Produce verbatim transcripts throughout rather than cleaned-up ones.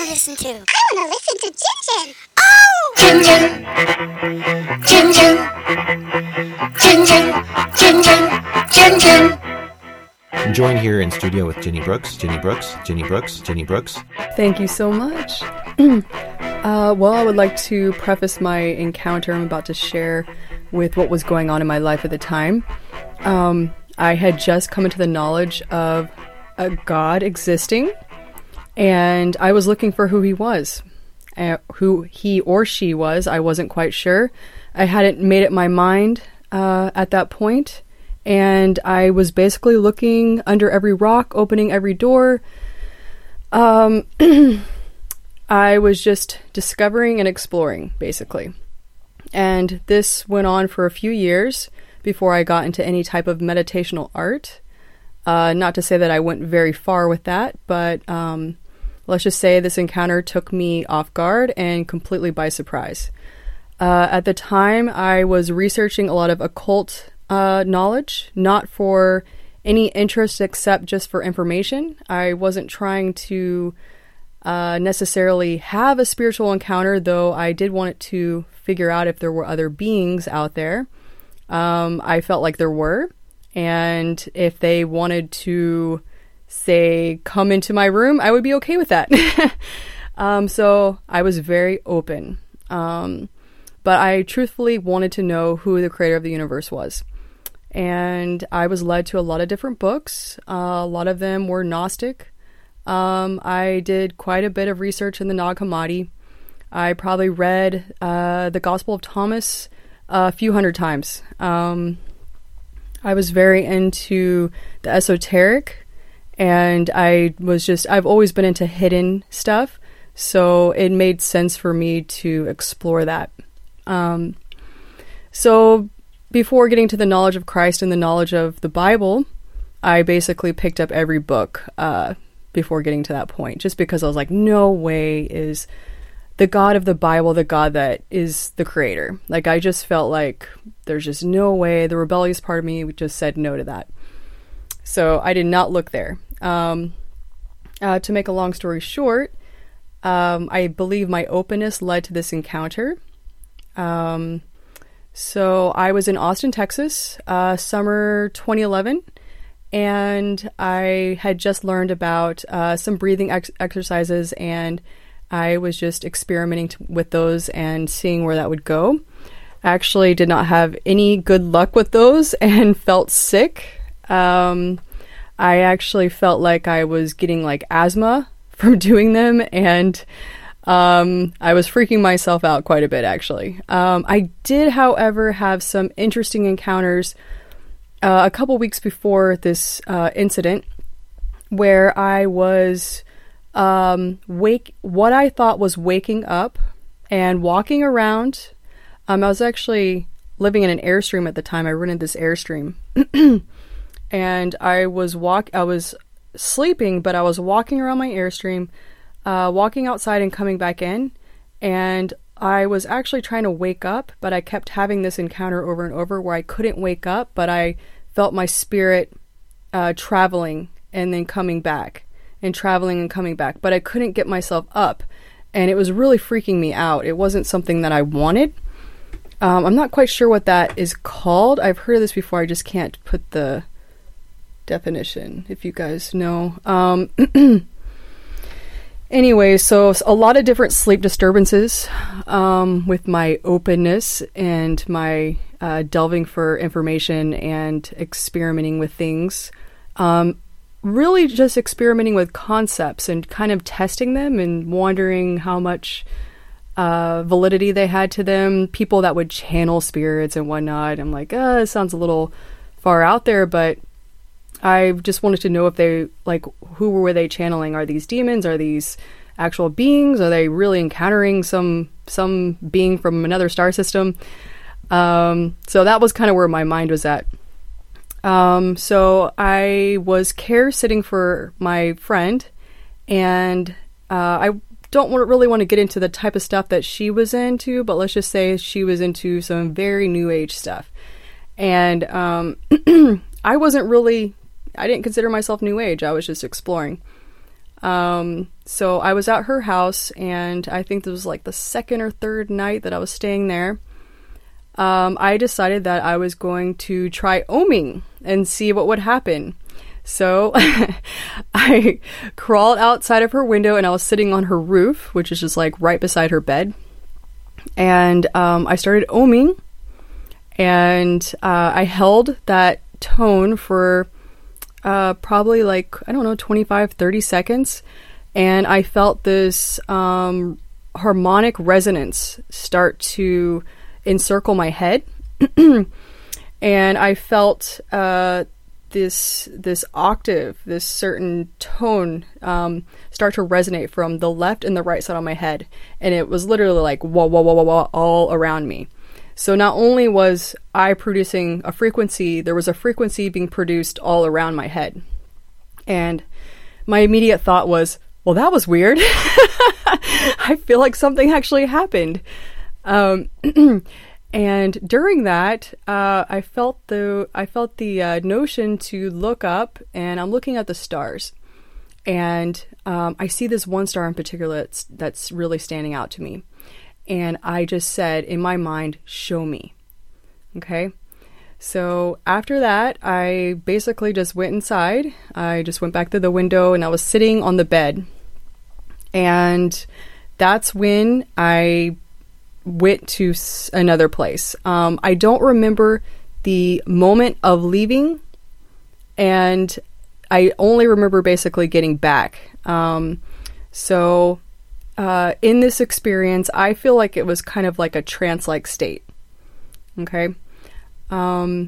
want to listen to? I want to listen to Jin Jin. Oh! Jin Jin. Jin Jin. Jin Jin. Jin Jin. Jin Jin. I'm joined here in studio with Ginny Brooks. Ginny Brooks. Ginny Brooks. Ginny Brooks. Thank you so much. uh, well, I would like to preface my encounter I'm about to share with what was going on in my life at the time. Um, I had just come into the knowledge of a God existing, and I was looking for who he was. Uh, who he or she was, I wasn't quite sure. I hadn't made up my mind uh, at that point, and I was basically looking under every rock, opening every door. Um, I was just discovering and exploring, basically. And this went on for a few years before I got into any type of meditational art. Uh, not to say that I went very far with that, but um, let's just say this encounter took me off guard and completely by surprise. Uh, at the time, I was researching a lot of occult uh, knowledge, not for any interest except just for information. I wasn't trying to uh, necessarily have a spiritual encounter, though I did want it to figure out if there were other beings out there. Um, I felt like there were, and if they wanted to, say, come into my room, I would be okay with that. um, so I was very open. Um, but I truthfully wanted to know who the creator of the universe was. And I was led to a lot of different books. Uh, a lot of them were Gnostic. Um, I did quite a bit of research in the Nag Hammadi. I probably read uh, the Gospel of Thomas a few hundred times. Um, I was very into the esoteric, and I was just, I've always been into hidden stuff, so it made sense for me to explore that. Um, so before getting to the knowledge of Christ and the knowledge of the Bible, I basically picked up every book uh, before getting to that point, just because I was like, no way is the God of the Bible the God that is the creator. Like, I just felt like there's just no way. The rebellious part of me just said no to that. So I did not look there. Um, uh, to make a long story short, um, I believe my openness led to this encounter. Um, so I was in Austin, Texas, uh, summer twenty eleven, and I had just learned about uh, some breathing ex- exercises, and I was just experimenting t- with those and seeing where that would go. I actually did not have any good luck with those and felt sick. Um, I actually felt like I was getting like asthma from doing them, and um, I was freaking myself out quite a bit, actually. Um, I did, however, have some interesting encounters uh, a couple weeks before this uh, incident where I was um, wake what I thought was waking up and walking around. Um, I was actually living in an Airstream at the time. I rented this Airstream. And I was walk. I was sleeping, but I was walking around my Airstream, uh, walking outside and coming back in. And I was actually trying to wake up, but I kept having this encounter over and over where I couldn't wake up, but I felt my spirit uh, traveling and then coming back and traveling and coming back. But I couldn't get myself up, and it was really freaking me out. It wasn't something that I wanted. Um, I'm not quite sure what that is called. I've heard of this before. I just can't put the definition, if you guys know. Um, anyway, so a lot of different sleep disturbances um, with my openness and my uh, delving for information and experimenting with things. Um, really just experimenting with concepts and kind of testing them and wondering how much uh, validity they had to them. People that would channel spirits and whatnot. I'm like, uh, it sounds a little far out there, but I just wanted to know if they, like, who were they channeling? Are these demons? Are these actual beings? Are they really encountering some some being from another star system? Um, so that was kind of where my mind was at. Um, so I was care sitting for my friend, and uh, I don't want, really want to get into the type of stuff that she was into, but let's just say she was into some very new age stuff. And um, I wasn't really... I didn't consider myself new age. I was just exploring. Um, so I was at her house, and I think this was like the second or third night that I was staying there. Um, I decided that I was going to try oming and see what would happen. So I crawled outside of her window, and I was sitting on her roof, which is just like right beside her bed. And um, I started oming, and uh, I held that tone for uh, probably like, I don't know, twenty-five, thirty seconds. And I felt this um, harmonic resonance start to encircle my head. And I felt uh, this this octave, this certain tone um, start to resonate from the left and the right side of my head. And it was literally like wah, wah, wah, wah, wah, all around me. So not only was I producing a frequency, there was a frequency being produced all around my head. And my immediate thought was, well, that was weird. I feel like something actually happened. Um, and during that, uh, I felt the I felt the uh, notion to look up, and I'm looking at the stars. And um, I see this one star in particular that's, that's really standing out to me. And I just said in my mind, show me. Okay. So after that, I basically just went inside. I just went back to the window, and I was sitting on the bed. And that's when I went to s- another place. Um, I don't remember the moment of leaving, and I only remember basically getting back. Um, so uh, in this experience, I feel like it was kind of like a trance-like state. Okay. Um,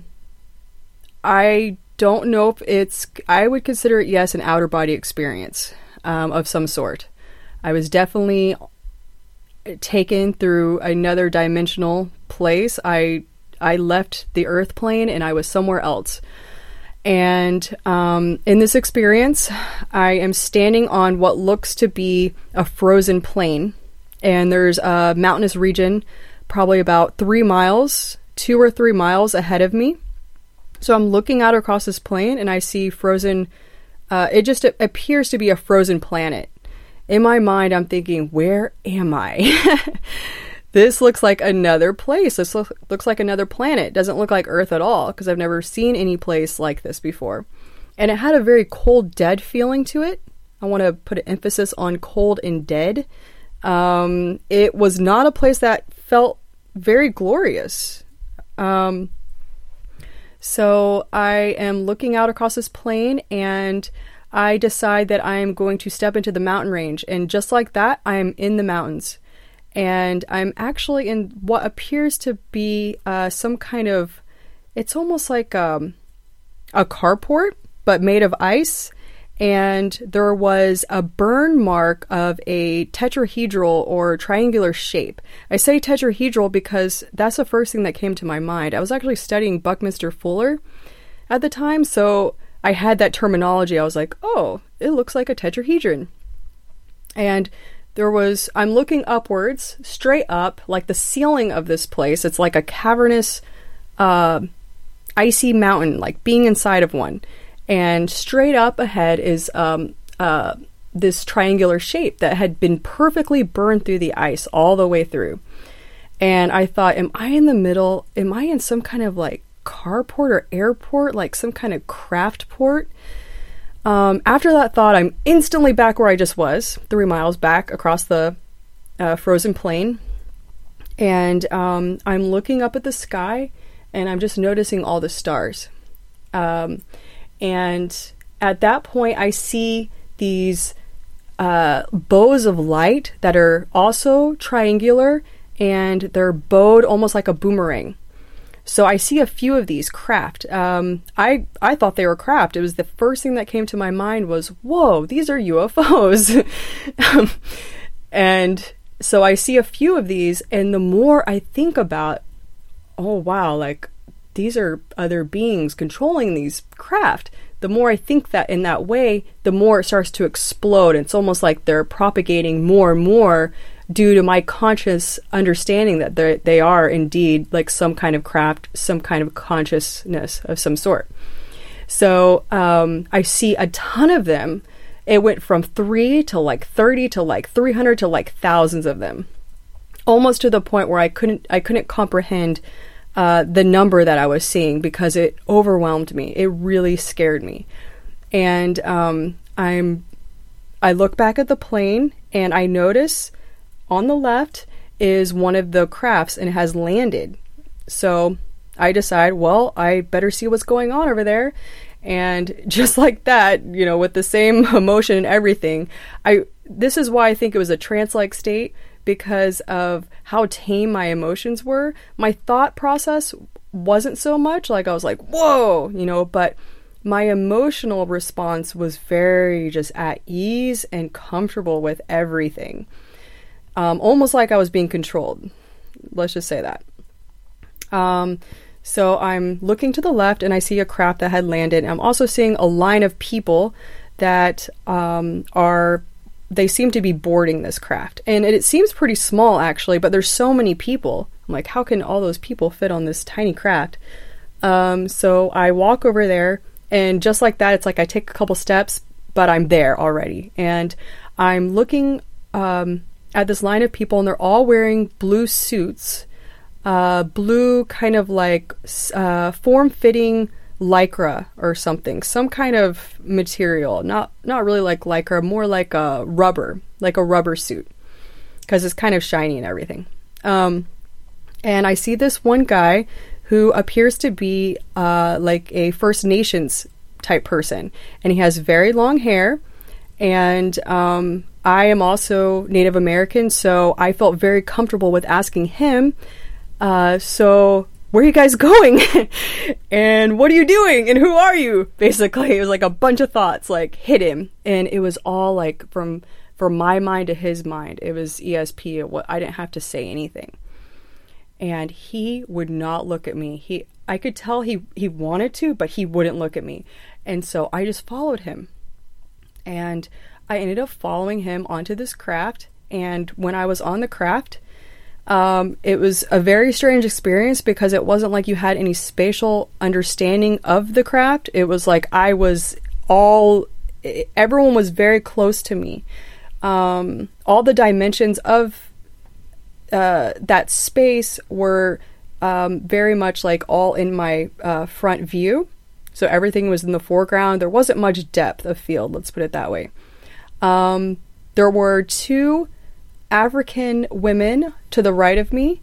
I don't know if it's, I would consider it, yes, an outer body experience um, of some sort. I was definitely taken through another dimensional place. I I left the earth plane, and I was somewhere else. And um, in this experience, I am standing on what looks to be a frozen plain. And there's a mountainous region, probably about three miles, two or three miles ahead of me. So I'm looking out across this plain, and I see frozen, uh, it just it appears to be a frozen planet. In my mind, I'm thinking, where am I? This looks like another place. This lo- looks like another planet. It doesn't look like Earth at all, because I've never seen any place like this before. And it had a very cold, dead feeling to it. I want to put an emphasis on cold and dead. Um, it was not a place that felt very glorious. Um, so I am looking out across this plain, and I decide that I am going to step into the mountain range. And just like that, I am in the mountains. And I'm actually in what appears to be uh, some kind of, it's almost like um, a carport, but made of ice. And there was a burn mark of a tetrahedral or triangular shape. I say tetrahedral because that's the first thing that came to my mind. I was actually studying Buckminster Fuller at the time, so I had that terminology. I was like, oh, it looks like a tetrahedron. And there was, I'm looking upwards, straight up, like the ceiling of this place. It's like a cavernous, uh, icy mountain, like being inside of one. And straight up ahead is um, uh, this triangular shape that had been perfectly burned through the ice all the way through. And I thought, am I in the middle? Am I in some kind of like carport or airport, like some kind of craft port? Um, after that thought, I'm instantly back where I just was, three miles back across the uh, frozen plain. And um, I'm looking up at the sky, and I'm just noticing all the stars. Um, and at that point, I see these uh, bows of light that are also triangular, and they're bowed almost like a boomerang. So I see a few of these craft. Um, I, I thought they were craft. It was the first thing that came to my mind was, whoa, these are U F Os. um, and so I see a few of these, and the more I think about, oh, wow, like these are other beings controlling these craft, the more I think that in that way, the more it starts to explode. It's almost like they're propagating more and more due to my conscious understanding that they are indeed like some kind of craft, some kind of consciousness of some sort. So um, I see a ton of them, it went from three to like thirty to like three hundred to like thousands of them, almost to the point where I couldn't I couldn't comprehend uh, the number that I was seeing because it overwhelmed me. It really scared me. And um, I'm I look back at the plane and I notice on the left is one of the crafts and it has landed. So I decide, well, I better see what's going on over there. And just like that, you know, with the same emotion and everything, I this is why I think it was a trance-like state, because of how tame my emotions were. My thought process wasn't so much like I was like, whoa, you know, but my emotional response was very just at ease and comfortable with everything. Um, almost like I was being controlled. Let's just say that. Um, so I'm looking to the left and I see a craft that had landed. I'm also seeing a line of people that um, are, they seem to be boarding this craft. And it, it seems pretty small actually, but there's so many people. I'm like, how can all those people fit on this tiny craft? Um, so I walk over there and just like that, it's like I take a couple steps, but I'm there already. And I'm looking um, at this line of people and they're all wearing blue suits. Uh, blue kind of like uh, form-fitting lycra or something, some kind of material, not not really like lycra, more like a rubber, like a rubber suit, because it's kind of shiny and everything. Um, and I see this one guy who appears to be uh, like a First Nations type person, and he has very long hair, and um, I am also Native American, so I felt very comfortable with asking him, Uh, so where are you guys going? And what are you doing? And who are you? Basically, it was like a bunch of thoughts like hit him. And it was all like from, from my mind to his mind. It was E S P. It, I didn't have to say anything. And he would not look at me. He, I could tell he, he wanted to, but he wouldn't look at me. And so I just followed him. And I ended up following him onto this craft. And when I was on the craft, Um, it was a very strange experience because it wasn't like you had any spatial understanding of the craft. It was like I was all, everyone was very close to me. Um, all the dimensions of uh, that space were um, very much like all in my uh, front view. So everything was in the foreground. There wasn't much depth of field, let's put it that way. Um, there were two African women to the right of me,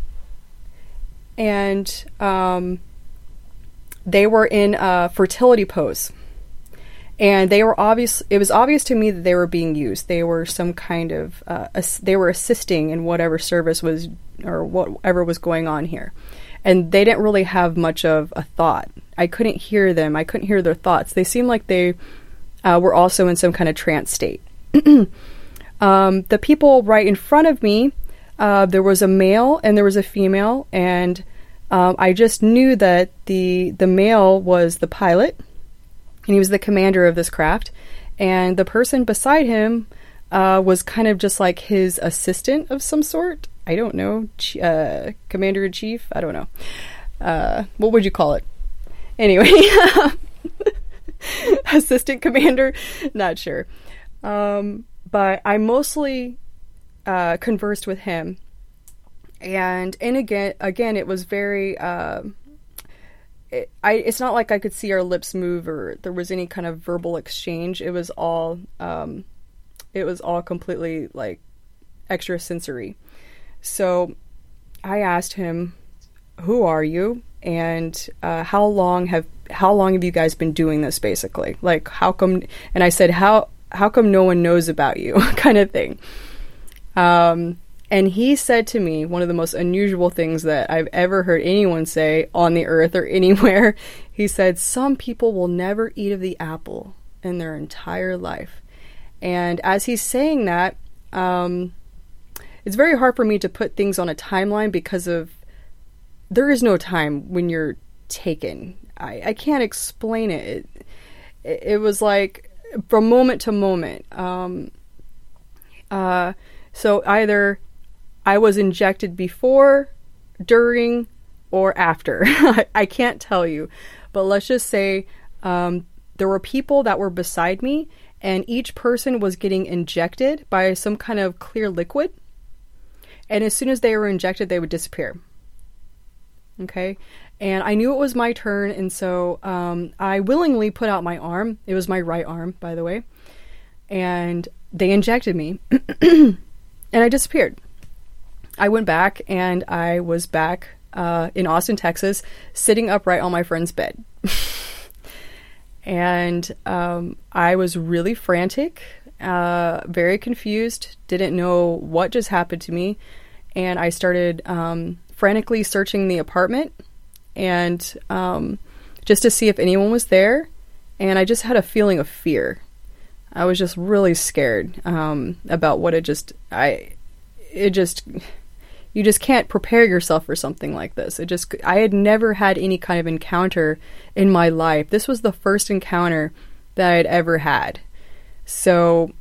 and um, they were in a fertility pose, and they were obvious. It was obvious to me that they were being used. They were some kind of uh, ass- they were assisting in whatever service was or whatever was going on here, and they didn't really have much of a thought. I couldn't hear them. I couldn't hear their thoughts. They seemed like they uh, were also in some kind of trance state. Um, the people right in front of me, uh, there was a male and there was a female, and um, I just knew that the the male was the pilot, and he was the commander of this craft, and the person beside him uh, was kind of just like his assistant of some sort. I don't know, ch- uh, commander-in-chief? I don't know. Uh, what would you call it? Anyway, assistant commander? Not sure. Um... But I mostly uh, conversed with him, and and again, again, it was very. Uh, it, I it's not like I could see our lips move or there was any kind of verbal exchange. It was all. Um, it was all completely like extrasensory. So I asked him, "Who are you? And uh, how long have how long have you guys been doing this? Basically, like how come?" And I said, "How." How come no one knows about you?" kind of thing. Um, and he said to me one of the most unusual things that I've ever heard anyone say on the earth or anywhere. He said, "Some people will never eat of the apple in their entire life." And as he's saying that, um, it's very hard for me to put things on a timeline because of there is no time when you're taken. I, I can't explain it. It, it was like from moment to moment. Um, uh, so either I was injected before, during, or after. I can't tell you. But let's just say um, there were people that were beside me, and each person was getting injected by some kind of clear liquid. And as soon as they were injected, they would disappear. Okay? And I knew it was my turn, and so um, I willingly put out my arm. It was my right arm, by the way. And they injected me, and I disappeared. I went back, and I was back uh, in Austin, Texas, sitting upright on my friend's bed. And um, I was really frantic, uh, very confused, didn't know what just happened to me. And I started um, frantically searching the apartment and um, just to see if anyone was there. And I just had a feeling of fear. I was just really scared um, about what it just, I, it just, you just can't prepare yourself for something like this. It just, I had never had any kind of encounter in my life. This was the first encounter that I'd ever had. So,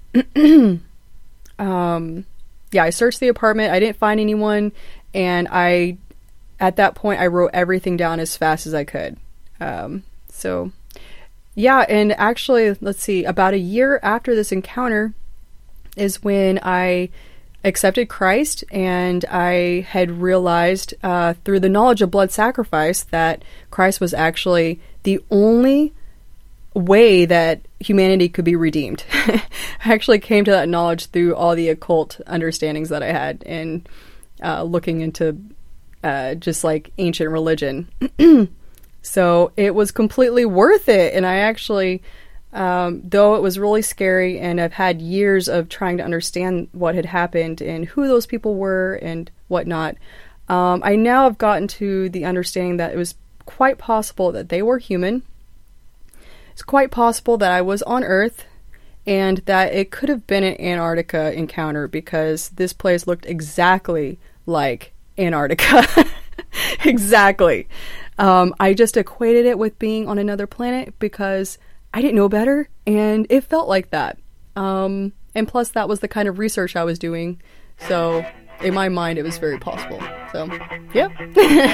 um, yeah, I searched the apartment. I didn't find anyone. And I, at that point, I wrote everything down as fast as I could. Um, so, yeah, and actually, let's see, about a year after this encounter is when I accepted Christ, and I had realized uh, through the knowledge of blood sacrifice that Christ was actually the only way that humanity could be redeemed. I actually came to that knowledge through all the occult understandings that I had and uh, looking into uh, just like ancient religion. So it was completely worth it. And I actually, um, though it was really scary, and I've had years of trying to understand what had happened and who those people were and whatnot, um, I now have gotten to the understanding that it was quite possible that they were human. It's quite possible that I was on Earth, and that it could have been an Antarctica encounter, because this place looked exactly like Antarctica. Exactly. Um, I just equated it with being on another planet because I didn't know better, and it felt like that. Um, and plus, that was the kind of research I was doing. So, in my mind, it was very possible. So, yep.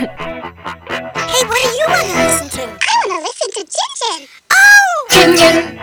Hey, what do you want to listen to? I want to listen to Jin Jin. Oh! Jin Jin.